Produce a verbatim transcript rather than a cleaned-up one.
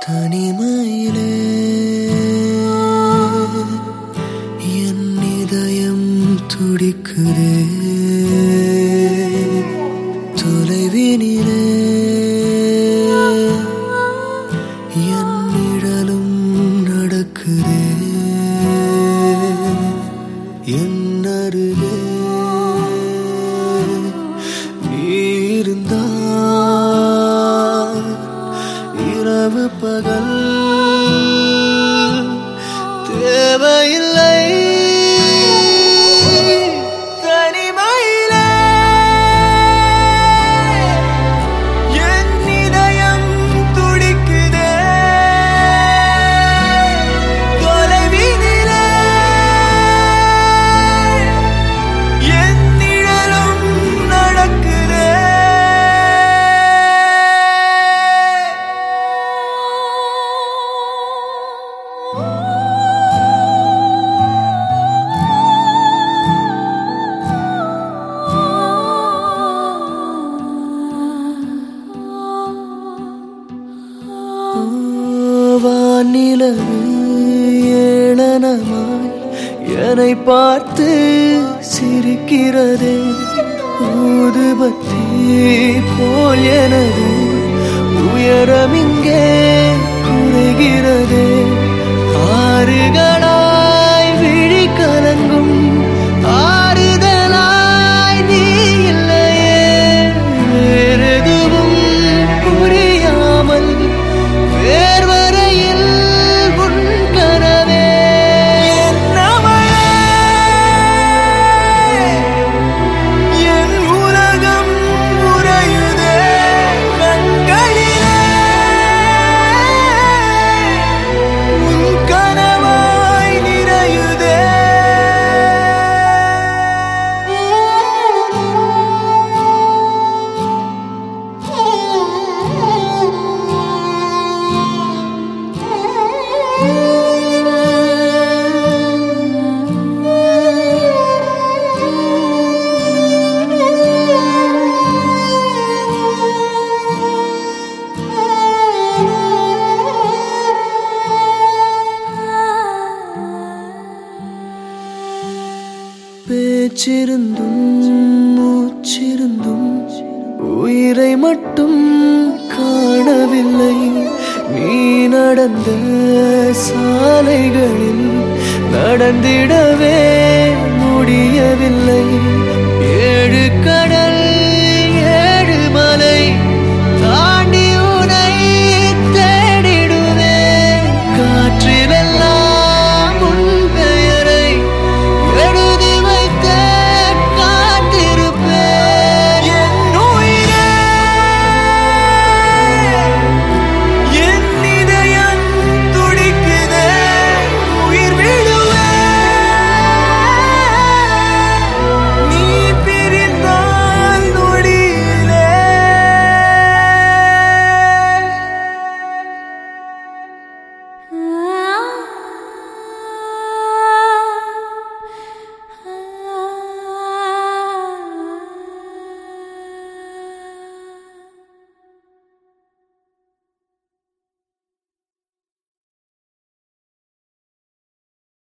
தனிமையிலே என் இதயம் துடிக்குதே, தொலைவினிலே என் நிழலும் நடக்குதே, என் அருகே நீ இருந்தால் இரவு பகல் தேவையில்லை. தனிமையிலே என் இதயம் துடிக்குதே, தொலைவினிலே என் நிழலும் நடக்குதே. வானிலவு ஏளனமாய் என்னை பார்த்து சிரிக்கிறதே, ஊதுபத்தி போல் எனது உயரம் இங்கே குறைகிறதே, ஆறுகளாய் விழி கலங்கும் ஆறுதலாய் நீ இல்லையே, வேறெதுவும் புரியாமல் வேர்வரையில் உன் கனவே. என்னவளே என் உலகம் உறையுதே, கண்களிலே உன் கனவாய் நிறையுதே. பேச்சிருந்தும் மூச்சிருந்தும் உயிரை மட்டும் காணவில்லை, நீ நடந்த சாலைகளில் நடந்திடவே முடியவில்லை, ஏழு கடல்